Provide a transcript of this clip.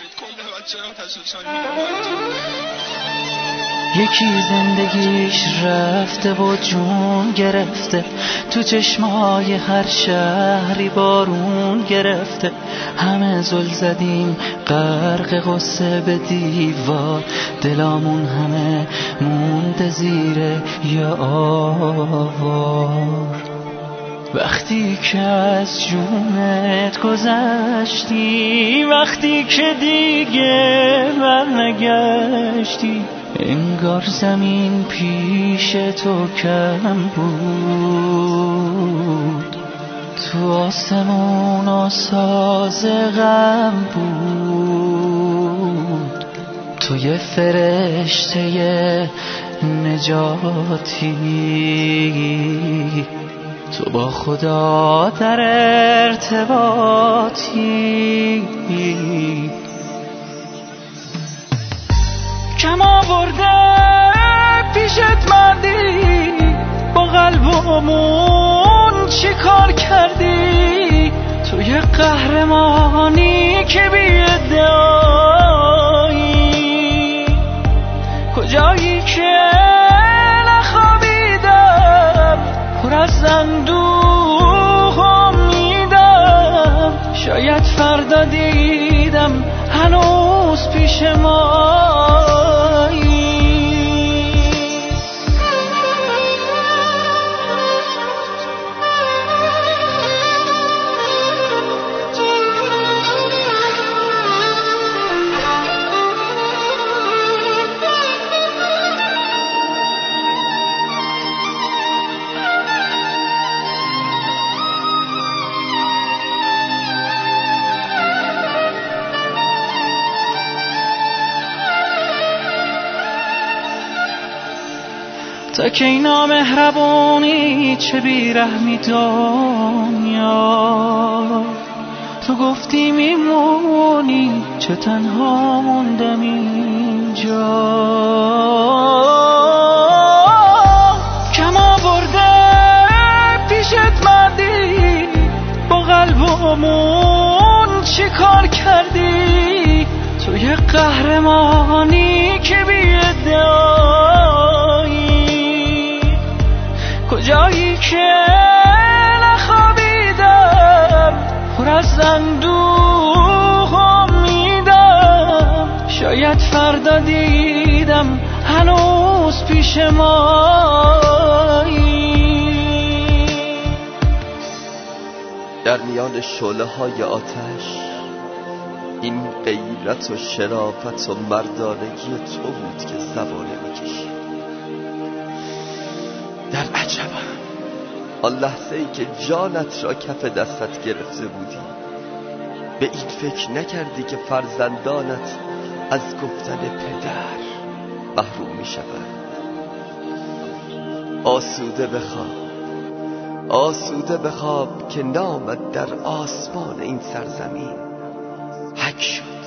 کل بچه ها تشویشانی میکنم. یکی زندگیش رفته و جون گرفته، تو چشمای هر شهری بارون گرفته. همه زل زدیم غرق غصه به دیوار، دلامون همه مونده زیر یه آوار. وقتی که از جونت گذشتی، وقتی که دیگه برنگشتی، انگار زمین پیش تو کم بود، تو آسمون آساز غم بود. تو یه فرشته نجاتی، تو با خدا در ارتباطی. کم آورده پیشت مردی، با قلبمون چی کار کردی؟ تو یه قهرمانی که بی ادعایی، کجایی که نخوابیدم پر از اندوه امیدم، شاید فردا دیدم هنوز پیش ما. تا که اینا مهربونی چه بیرحمی دنیا، تو گفتی میمونی چه تنها موندم اینجا. کم آورده پیشت مردی، با قلبمون چی کار کردی؟ تو یه قهرمانی که بی ادعایی، کجایی که نخوابیدم پر از اندوه امیدم، شاید فردا دیدم هنوز پیش مایی. در میان شعله‌های آتش این غیرت و شرافت و مردانگی تو بود که سواره می‌کشید. در عجبم آن لحظه ای که جانت را کف دستت گرفته بودی، به این فکر نکردی که فرزندانت از گفتن پدر محروم می شوند. آسوده بخواب که نامت در آسمان این سرزمین حک شد.